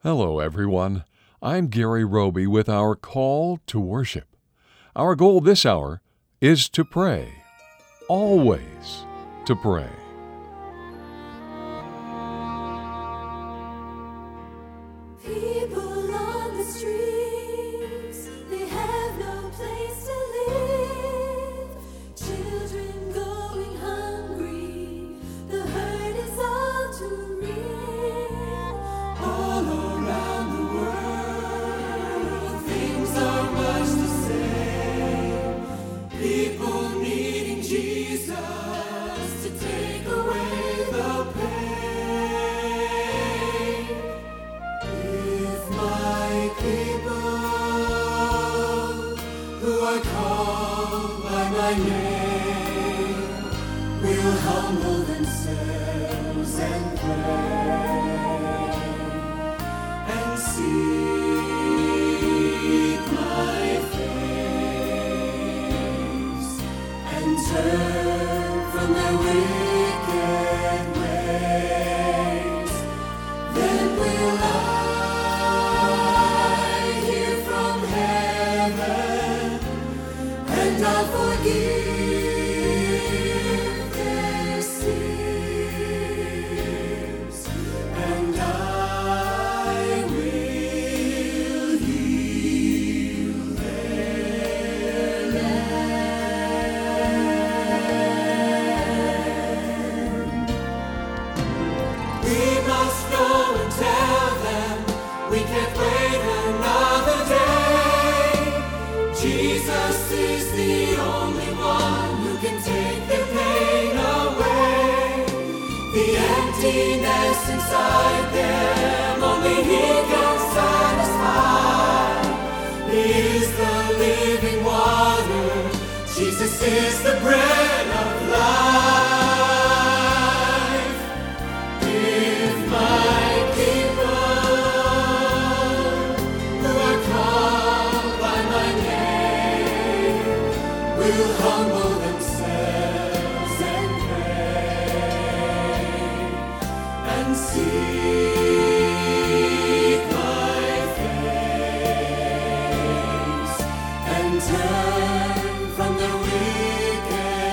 Hello, everyone. I'm Gary Roby with our call to worship. Our goal this hour is to pray, always to pray. People on the streets, they have no place to live. Children going hungry, the hurt is all too real. All around the world, things are much the same. People needing Jesus to take away the pain. If my people who are called by my name will humble themselves and pray and seek my face and turn from their wicked ways, then will I hear from heaven, and I'll forgive their sins, and I will heal their land. We must go and tell them we can't wait another day. Jesus is the only one who can take their pain away. The emptiness inside them, only He can satisfy. He is the living water. Jesus is the bread of life. If my people who are called by my name will humble themselves and pray and seek my face and turn from their wicked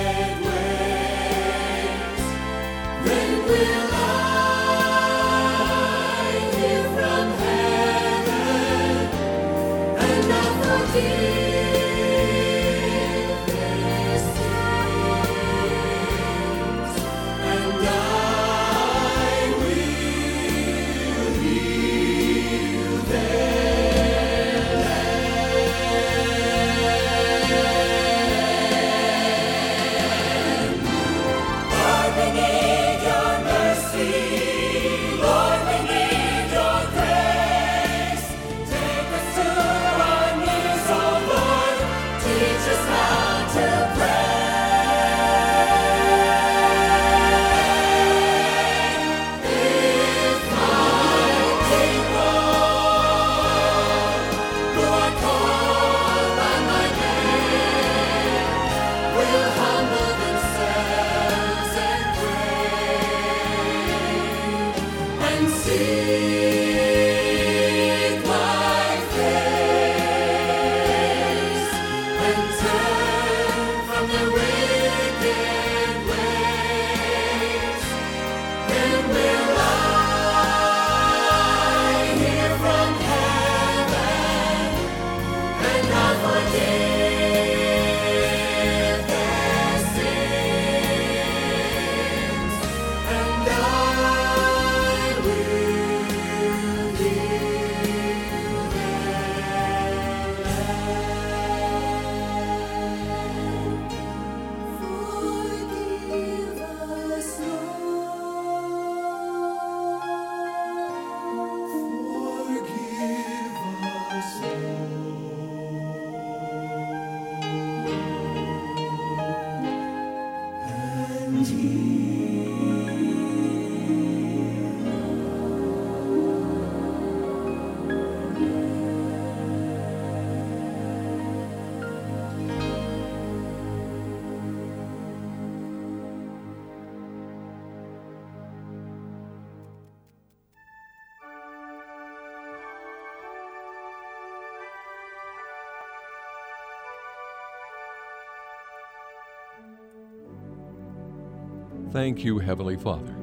thank you, Heavenly Father,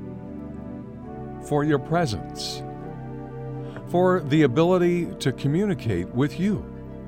for your presence, for the ability to communicate with you,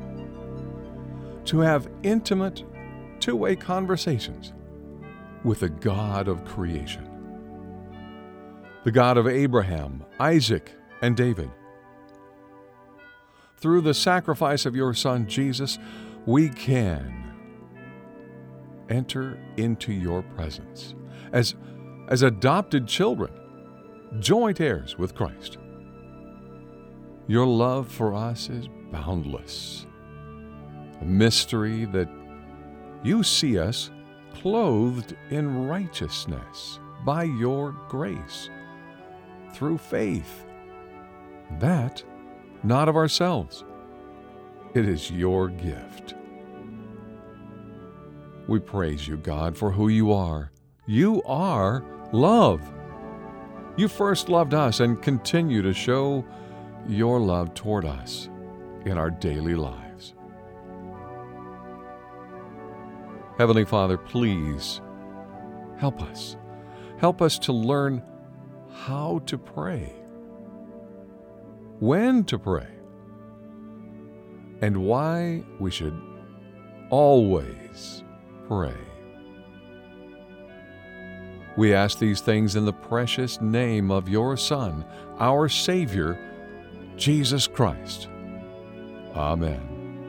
to have intimate, two-way conversations with the God of creation, the God of Abraham, Isaac, and David. Through the sacrifice of your Son, Jesus, we can enter into your presence as adopted children, joint heirs with Christ. Your love for us is boundless, a mystery that you see us clothed in righteousness by your grace through faith. That not of ourselves. It is your gift. We praise you, God, for who you are. You are love. You first loved us and continue to show your love toward us in our daily lives. Heavenly Father, please help us. Help us to learn how to pray, when to pray, and why we should always pray. We ask these things in the precious name of your Son, our Savior, Jesus Christ. Amen.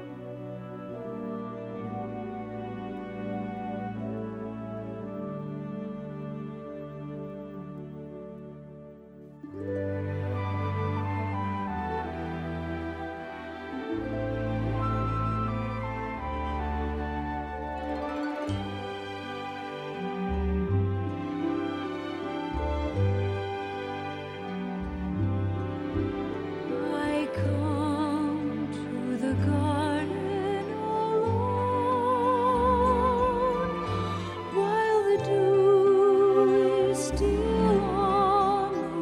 I come to the garden alone, while the dew is still on the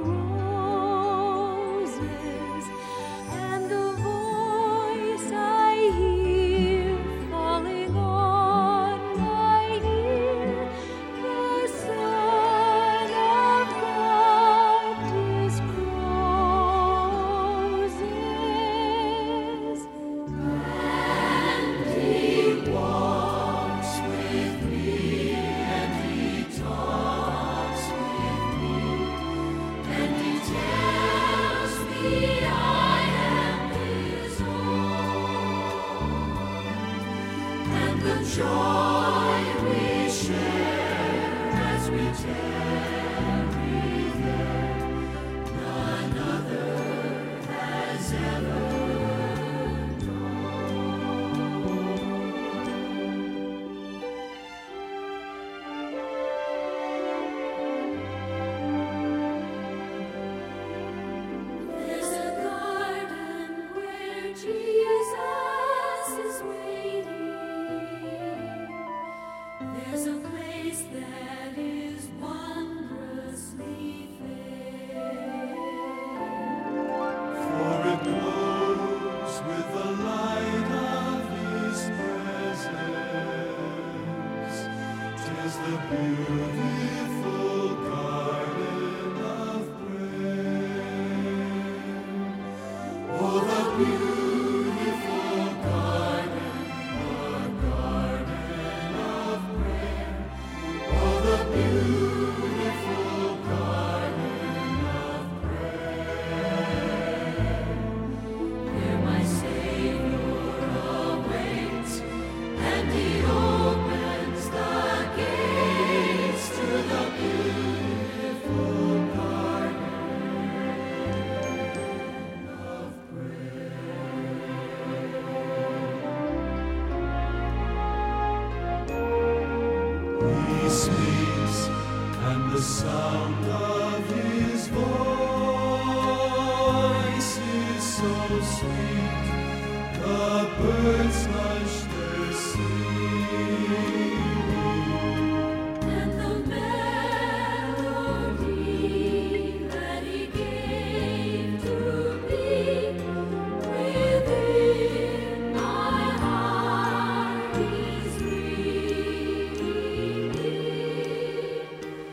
roses, and the voice I hear falling on my ear, the Son of God discloses. And he walks with me, and he talks with me, and he tells me I am his own. And the joy we share as we tarry there, none other has ever There's a garden where Jesus is waiting. There's a place that is wondrously fair. For it glows with the light of His presence. 'Tis the beautiful garden of prayer. Oh, the beautiful garden of prayer. Oh, the beautiful garden of prayer. Where my Savior awaits, and he opens the gates to the beautiful garden of He speaks, and the sound of His voice is so sweet. The birds hush their singing, and the melody that he gave to me within my heart is ringing.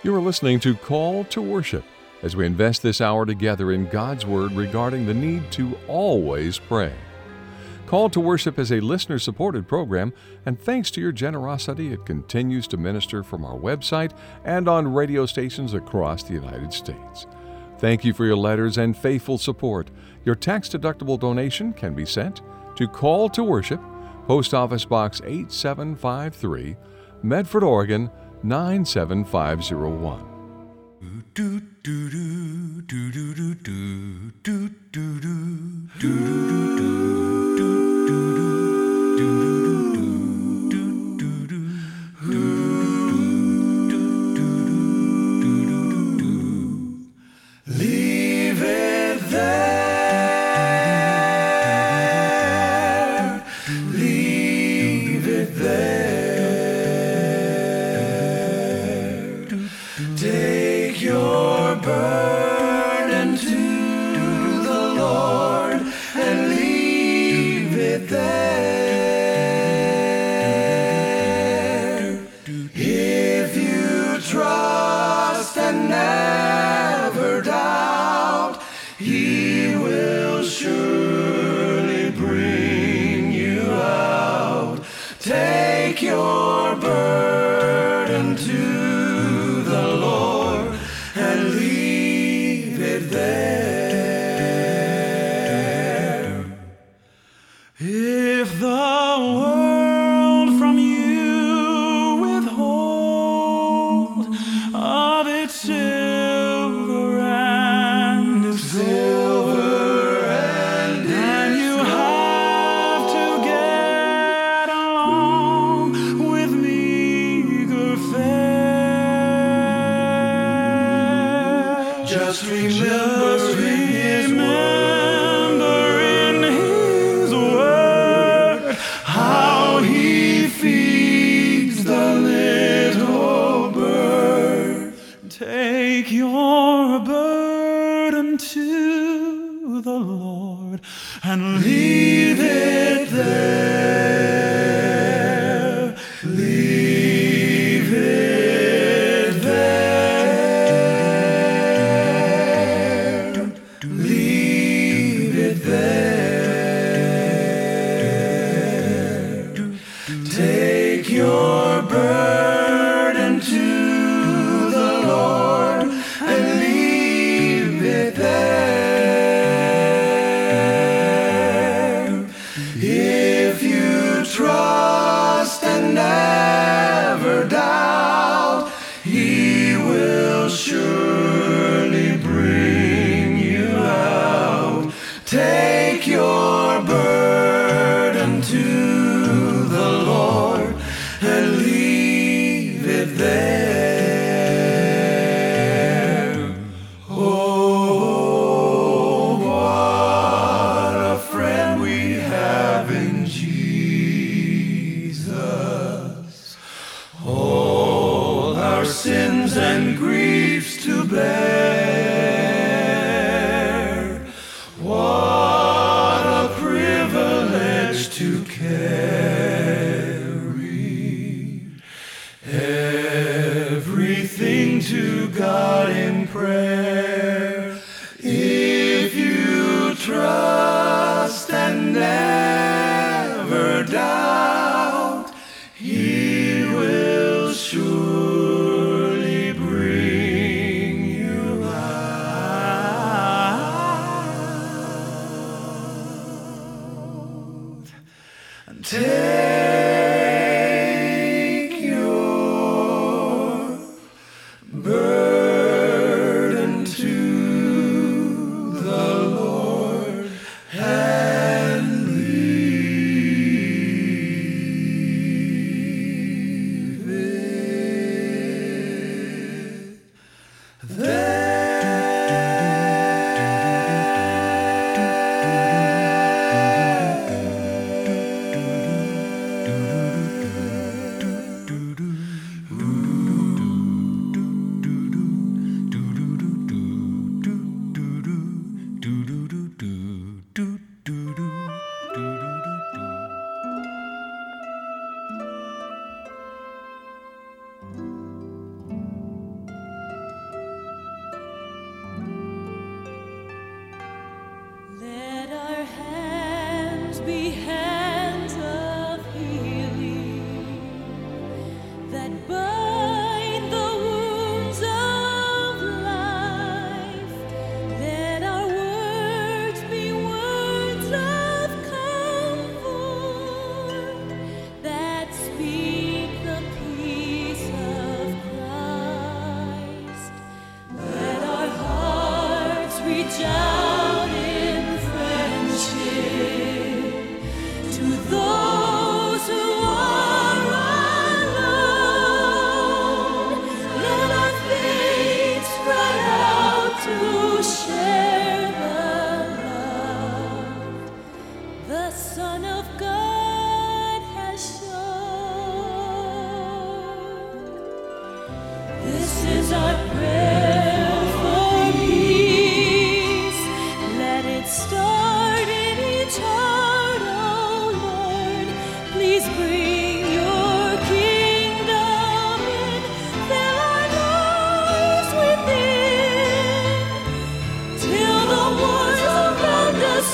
You are listening to Call to Worship as we invest this hour together in God's Word regarding the need to always pray. Call to Worship is a listener-supported program, and thanks to your generosity, it continues to minister from our website and on radio stations across the United States. Thank you for your letters and faithful support. Your tax-deductible donation can be sent to Call to Worship, Post Office Box 8753, Medford, Oregon 97501. Leave it there. Leave it there. Take your burden to the Lord and leave it there. If you trust and never doubt, He will surely bring you out. Take your burden to the Lord and leave it there. If the world from you withhold of its silver and and you have to get along with meager fare. Just remember in His word how He feeds the little bird. Take your burden to the Lord and leave it there. Leave it there. Leave it there. Take your burden to the Lord and leave it there. If you trust and never doubt, He will surely bring you out. Take your burden to the Lord and leave it there. Oh, what a friend we have in Jesus. All our sins and griefs to bear. What a privilege to carry everything to God in prayer. If you trust and never doubt, He will surely bring you out. And take your burden to the Lord and leave it there. the Son of God has shown. This is our prayer for peace. Let it start in each heart, oh Lord. Please bring your kingdom in. Fill our lives within till the wars around us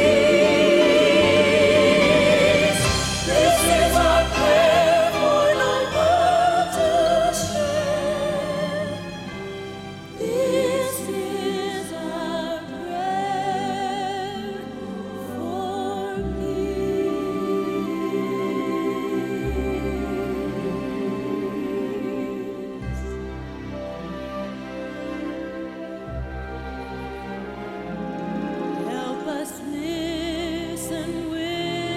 cease. This is our prayer for the world to share. This is our prayer for peace. Help us listen with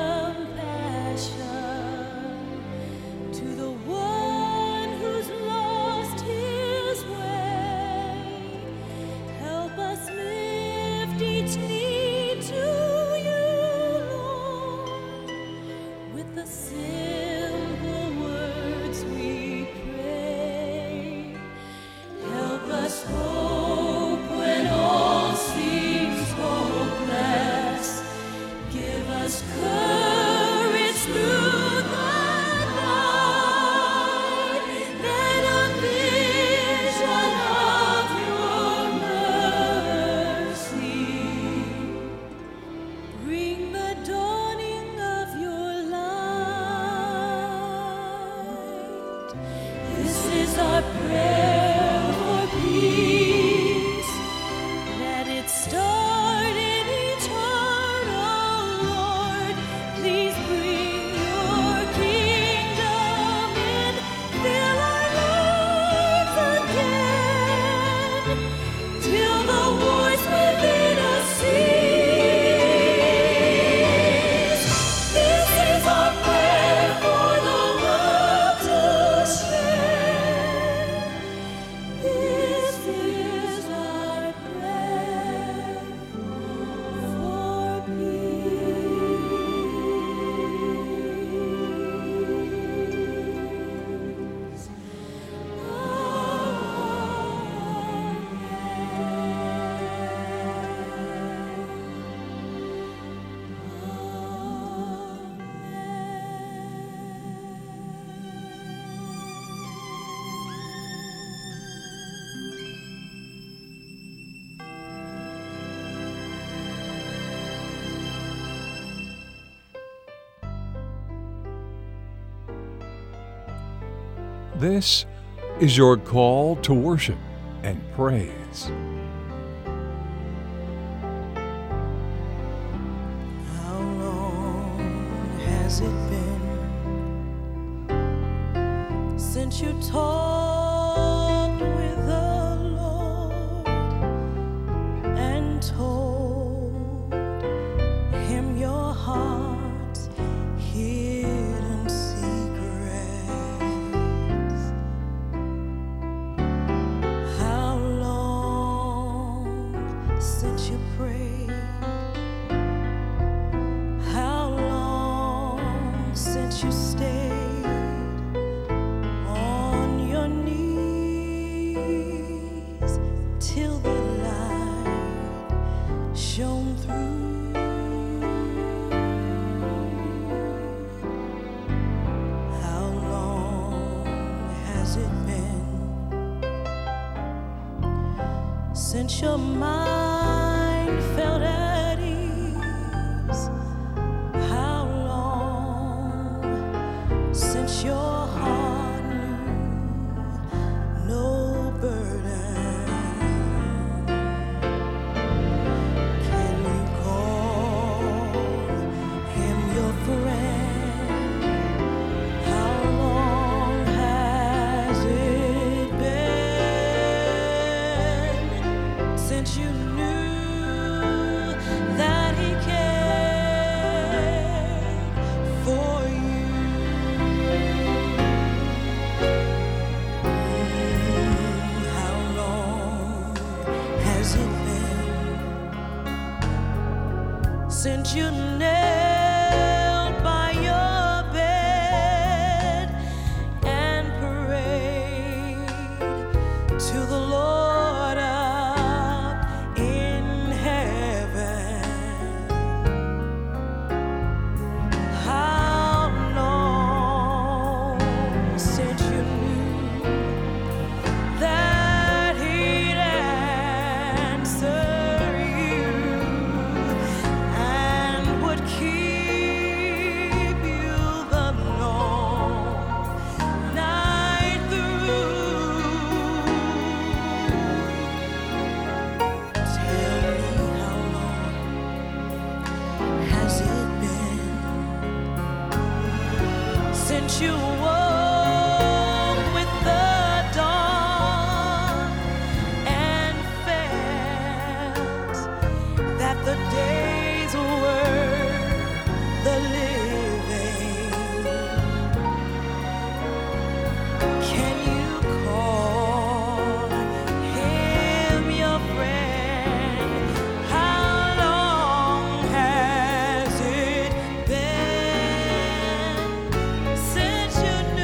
compassion to the one who's lost his way. Help us lift each need to you, Lord, with the simple words we pray. Help us hope when all seems hopeless. Give us courage through the night. Then a vision of your mercy bring the dawning of your light. This is our prayer for peace. Let it start in each heart, oh Lord. Please bring your kingdom in. Fill our lives again till the wars within us cease. This is our prayer for the world to share. This is our prayer for peace. This is your call to worship and praise. How long has it been since you talked with the Lord and told him your heart's hidden secrets? How long since you prayed? How long since you stayed on your knees till the light shone through? How long has it been since your mind felt at ease? How long since your heart knew no burden? Can you call him your friend? How long has it been since you knew since you knelt by your bed and prayed to the Lord up in heaven. How long since you knew that He'd answer you and would keep you the long night through? Tell me, how long has it been since you woke with the dawn and felt that the days were the living? Can you call Him your friend? How long has it been since you knew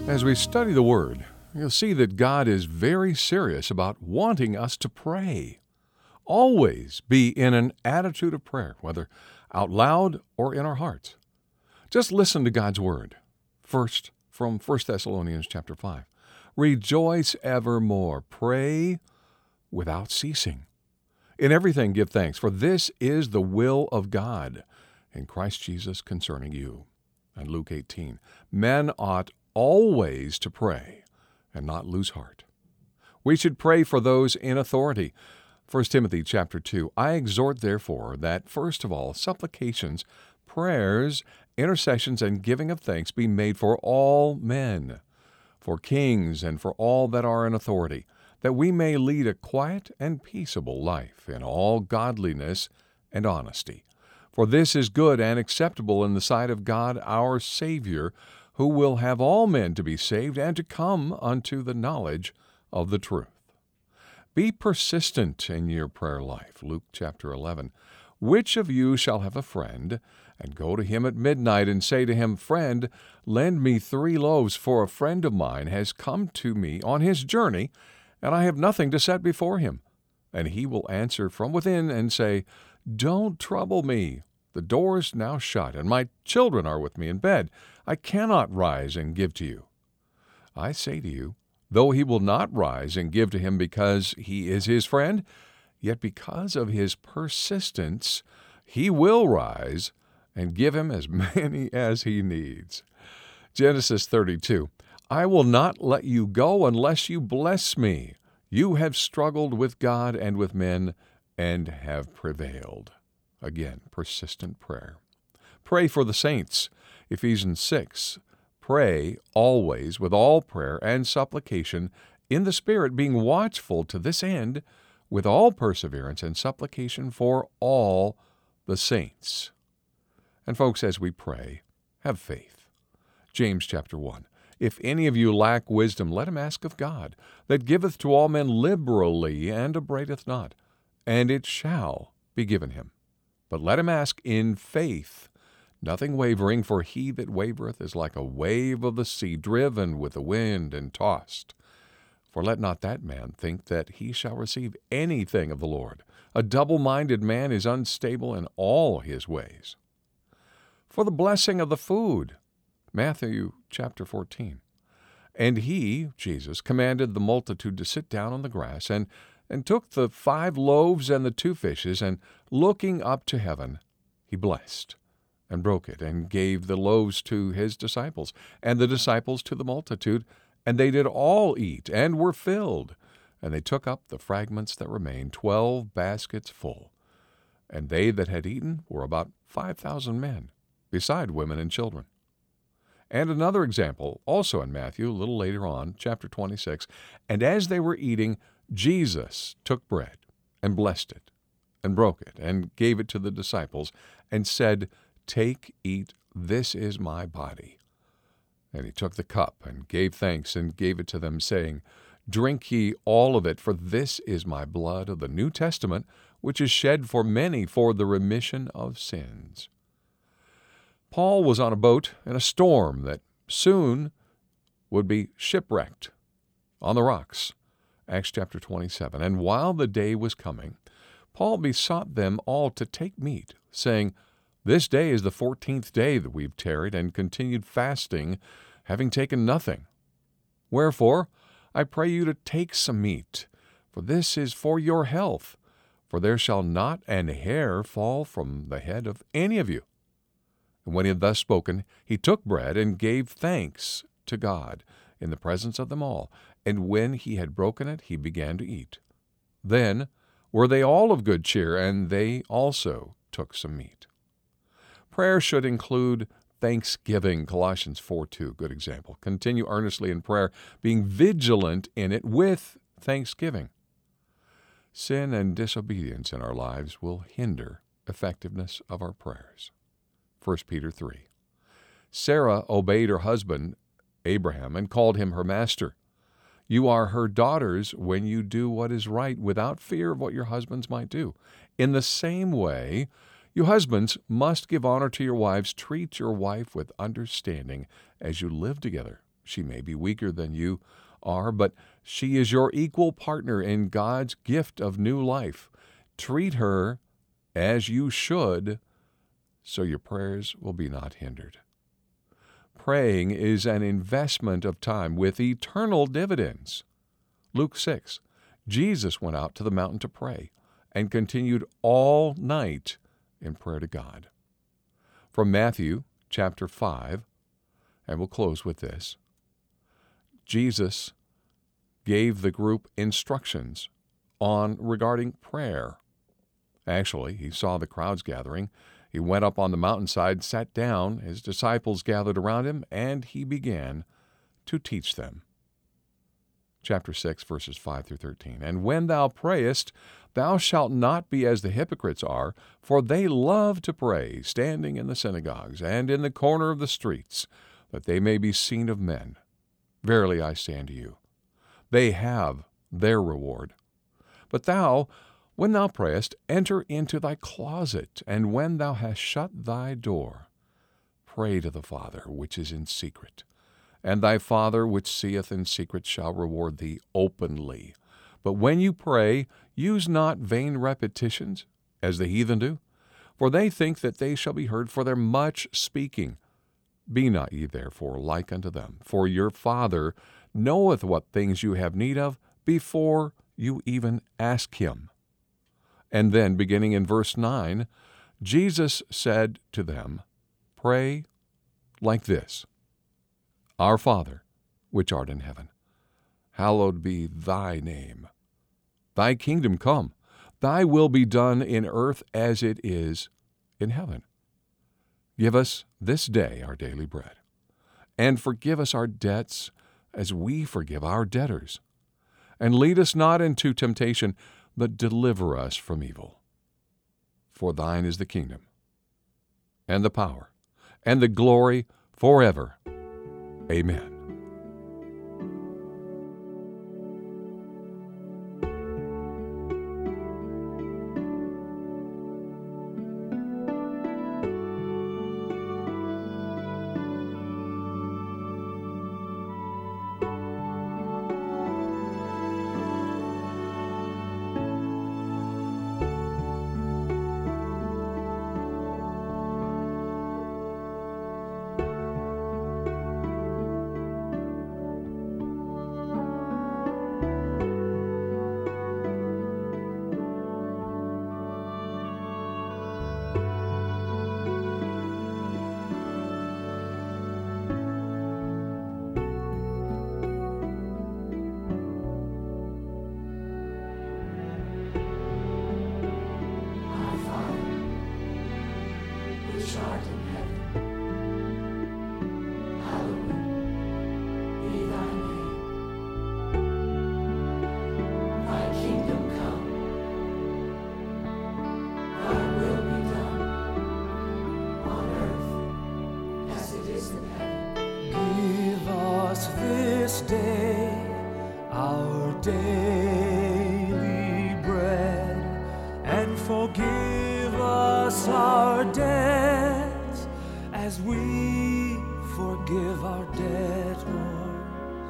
As we study the Word, you'll see that God is very serious about wanting us to pray. Always be in an attitude of prayer, whether out loud or in our hearts. Just listen to God's Word. First, from 1 Thessalonians chapter 5. Rejoice evermore. Pray without ceasing. In everything give thanks, for this is the will of God in Christ Jesus concerning you. And Luke 18. Men ought always to pray and not lose heart. We should pray for those in authority. 1 Timothy chapter 2. I exhort therefore that first of all supplications, prayers, intercessions, and giving of thanks be made for all men, for kings and for all that are in authority, that we may lead a quiet and peaceable life in all godliness and honesty. For this is good and acceptable in the sight of God our Savior, who will have all men to be saved and to come unto the knowledge of the truth. Be persistent in your prayer life. Luke chapter 11. Which of you shall have a friend, and go to him at midnight, and say to him, Friend, lend me 3 loaves, for a friend of mine has come to me on his journey, and I have nothing to set before him? And he will answer from within and say, Don't trouble me. The door is now shut, and my children are with me in bed. I cannot rise and give to you. I say to you, though he will not rise and give to him because he is his friend, yet because of his persistence, he will rise and give him as many as he needs. Genesis 32. I will not let you go unless you bless me. You have struggled with God and with men and have prevailed. Again, persistent prayer. Pray for the saints. Ephesians 6. Pray always with all prayer and supplication in the Spirit, being watchful to this end with all perseverance and supplication for all the saints. And folks, as we pray, have faith. James chapter 1. If any of you lack wisdom, let him ask of God, that giveth to all men liberally and upbraideth not, and it shall be given him. But let him ask in faith, nothing wavering, for he that wavereth is like a wave of the sea, driven with the wind and tossed. For let not that man think that he shall receive anything of the Lord. A double-minded man is unstable in all his ways. For the blessing of the food, Matthew chapter 14. And he, Jesus, commanded the multitude to sit down on the grass, and took the 5 loaves and the 2 fishes, and looking up to heaven, he blessed, and broke it, and gave the loaves to his disciples, and the disciples to the multitude, and they did all eat, and were filled. And they took up the fragments that remained, 12 baskets full. And they that had eaten were about 5,000 men, beside women and children. And another example, also in Matthew, a little later on, chapter 26, and as they were eating, Jesus took bread, and blessed it, and broke it, and gave it to the disciples, and said, Take, eat, this is my body. And he took the cup, and gave thanks, and gave it to them, saying, Drink ye all of it, for this is my blood of the New Testament, which is shed for many for the remission of sins. Paul was on a boat in a storm that soon would be shipwrecked on the rocks. Acts chapter 27. And while the day was coming, Paul besought them all to take meat, saying, This day is the 14th day that we've tarried and continued fasting, having taken nothing. Wherefore, I pray you to take some meat, for this is for your health, for there shall not an hair fall from the head of any of you. And when he had thus spoken, he took bread and gave thanks to God in the presence of them all. And when he had broken it, he began to eat. Then were they all of good cheer, and they also took some meat. Prayer should include thanksgiving. Colossians 4:2, good example. Continue earnestly in prayer, being vigilant in it with thanksgiving. Sin and disobedience in our lives will hinder effectiveness of our prayers. 1 Peter 3. Sarah obeyed her husband, Abraham, and called him her master. You are her daughters when you do what is right without fear of what your husbands might do. In the same way, you husbands must give honor to your wives. Treat your wife with understanding as you live together. She may be weaker than you are, but she is your equal partner in God's gift of new life. Treat her as you should, so your prayers will be not hindered. Praying is an investment of time with eternal dividends. Luke 6, Jesus went out to the mountain to pray and continued all night in prayer to God. From Matthew chapter 5, and we'll close with this, Jesus gave the group instructions regarding prayer. Actually, he saw the crowds gathering. He went up on the mountainside, sat down, his disciples gathered around him, and he began to teach them. Chapter 6, verses 5 through 13. And when thou prayest, thou shalt not be as the hypocrites are, for they love to pray, standing in the synagogues and in the corner of the streets, that they may be seen of men. Verily I say unto you, they have their reward. But thou, when thou prayest, enter into thy closet, and when thou hast shut thy door, pray to the Father which is in secret. And thy Father which seeth in secret shall reward thee openly. But when you pray, use not vain repetitions, as the heathen do, for they think that they shall be heard for their much speaking. Be not ye therefore like unto them, for your Father knoweth what things you have need of before you even ask him. And then, beginning in verse 9, Jesus said to them, Pray like this. Our Father, which art in heaven, hallowed be thy name. Thy kingdom come, thy will be done in earth as it is in heaven. Give us this day our daily bread, and forgive us our debts as we forgive our debtors. And lead us not into temptation, but deliver us from evil. For thine is the kingdom, and the power, and the glory forever. Amen. which art in heaven, hallowed be thy name. Thy kingdom come, thy will be done, on earth as it is in heaven. Give us this day our daily bread, and forgive us our debts as we forgive our debtors.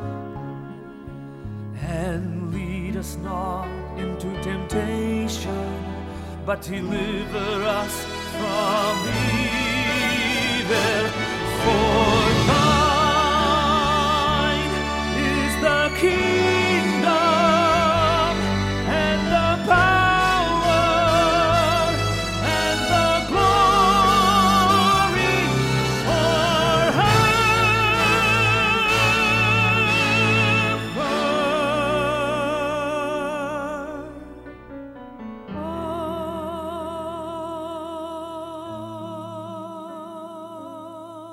And lead us not into temptation, but deliver us from evil. For thine is the kingdom and the power and the glory forever.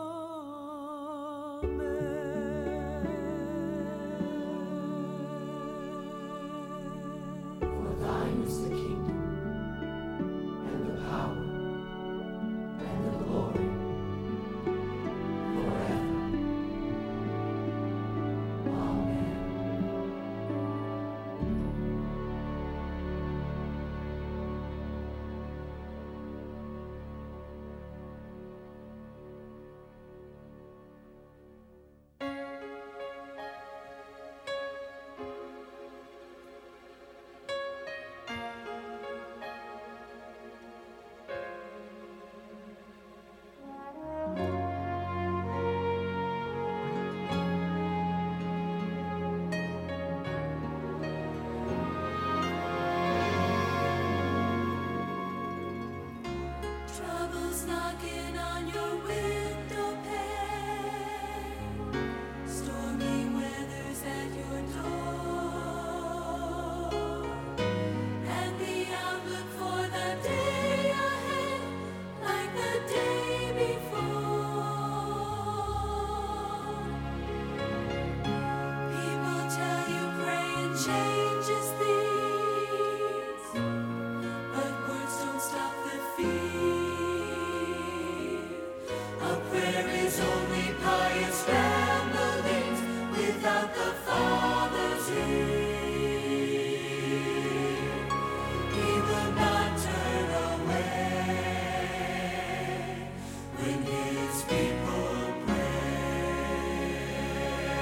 knocking on your window pane. Stormy weather's at your door. And the outlook for the day ahead, like the day before. People tell you praying changes things, but words don't stop the fear. A prayer is only pious ramblings without the Father's ear. He will not turn away when His people pray.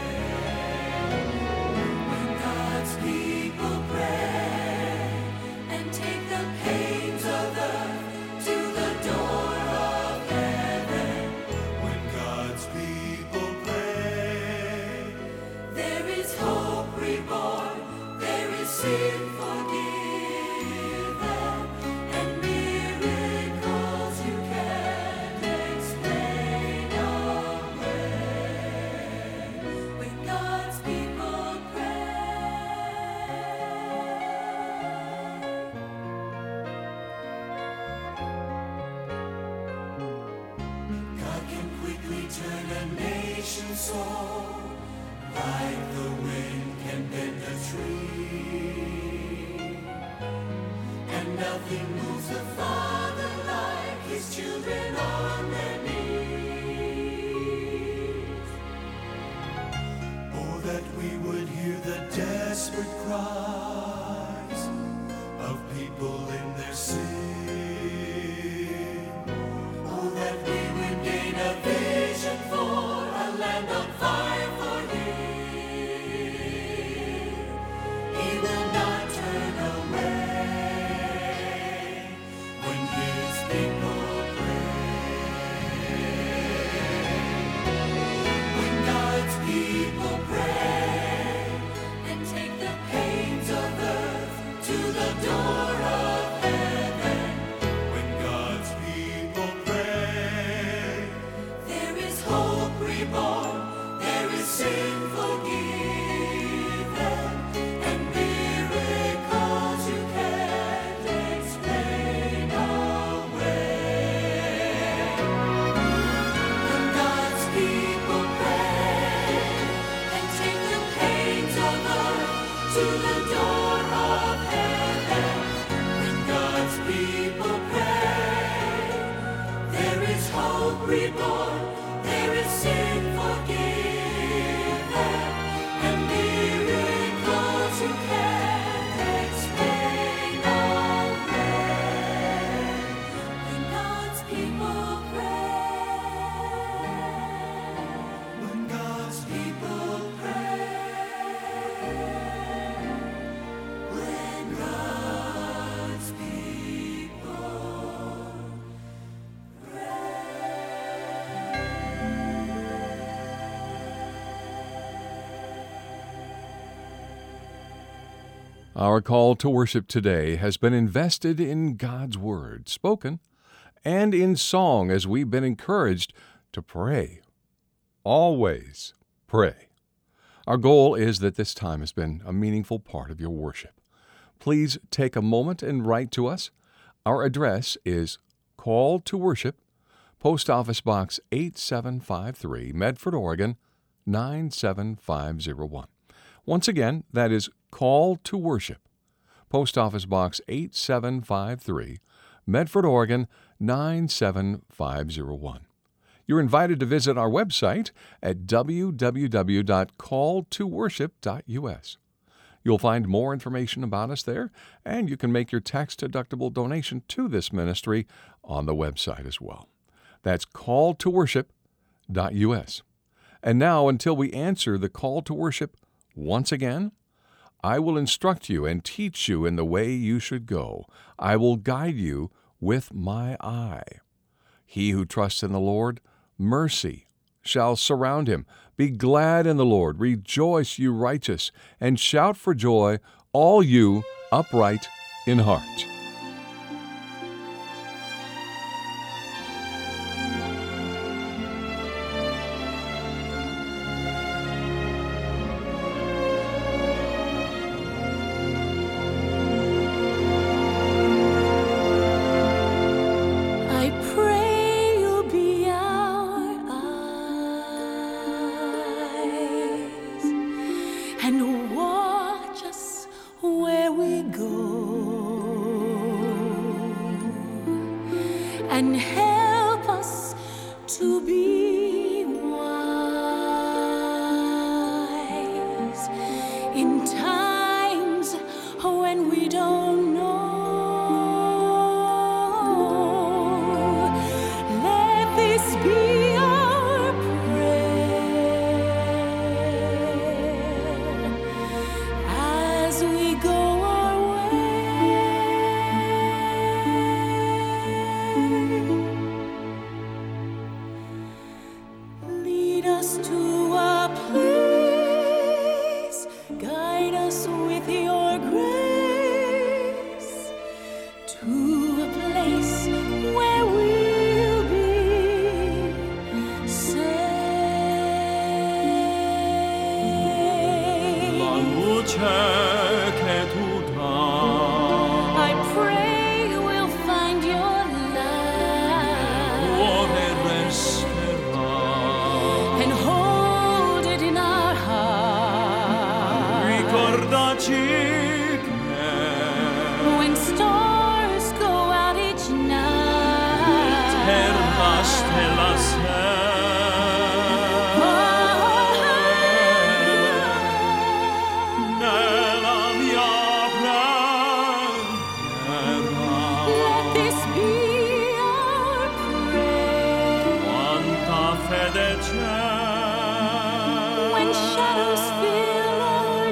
When God's people pray and take the pains of earth to the door of heaven, When God's people pray, there is hope reborn, there is sin forgiven, and miracles you can't explain away. When God's people pray. God can quickly turn a nation's soul, like the wind can bend a tree. And nothing moves the Father like His children on their knees. oh, that we would hear the desperate cries of people in their sin. Oh, that we would gain a vision for a land on fire for Him. He will not turn away when His people pray. When God's people pray and take the pains of earth to the door of heaven, When God's people pray, there is hope reborn, there is sin forgiven, and miracles you can't explain away. When God's people pray and take the pains of earth to the door of heaven, when God's people pray, there is hope reborn, there is sin forgiven, and miracles you can't explain away. When God's people pray, when God's people pray. When God's people Our call to worship today has been invested in God's Word, spoken, and in song as we've been encouraged to pray. Always pray. Our goal is that this time has been a meaningful part of your worship. Please take a moment and write to us. Our address is Call to Worship, Post Office Box 8753, Medford, Oregon 97501. Once again, that is Call to Worship, Post Office Box 8753, Medford, Oregon 97501. You're invited to visit our website at www.calltoworship.us. You'll find more information about us there, and you can make your tax-deductible donation to this ministry on the website as well. That's calltoworship.us. And now, until we answer the call to worship once again, I will instruct you and teach you in the way you should go. I will guide you with my eye. He who trusts in the Lord, mercy shall surround him. Be glad in the Lord, rejoice, you righteous, and shout for joy, all you upright in heart. and help us to be wise in times when we don't know. Let this be our prayer as we go our way. Lead us to a place, guide us with your grace, to a place where we'll be saved. La luce che tu dai, I pray we'll find your light cuore resterà. and hold it in our heart. Ricordaci che When stars go out each night, per la stella sei. Nella mia preghiera, let this be our prayer. quanta fede c'è. When shadows fill our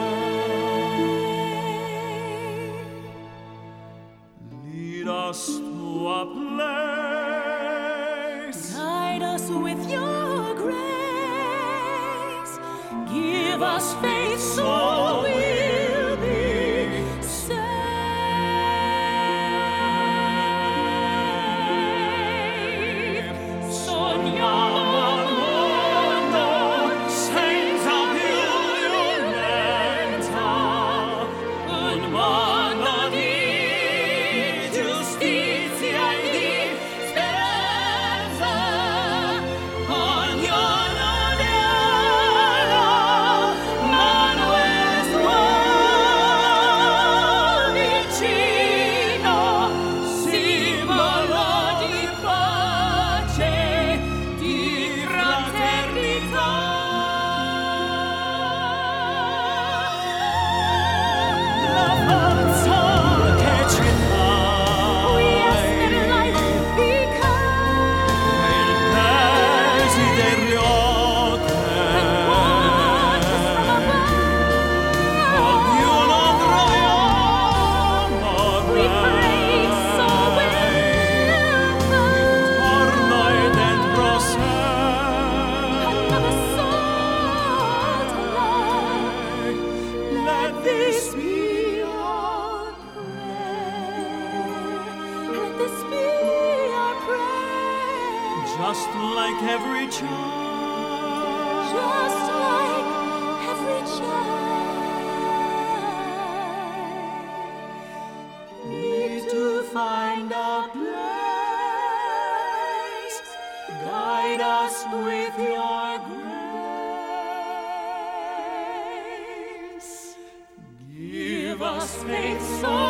day, Lead us to a place, guide us with your grace. Give us faith so we'll be safe. Sogniamo al mondo senza più violenza, un mondo di giustizia e di speranza. Ognuno nero, mano e suono vicino, simbolo di pace, di fraternità. La forza che ci we ask dai, that life become il desiderio che ognuno troviamo we pray so intorno e dentro sé. another soul to love. Let this be our prayer. Let this be our prayer. Just like every child, Just like every child, need to find a place. Guide us with your grace. Give us faith so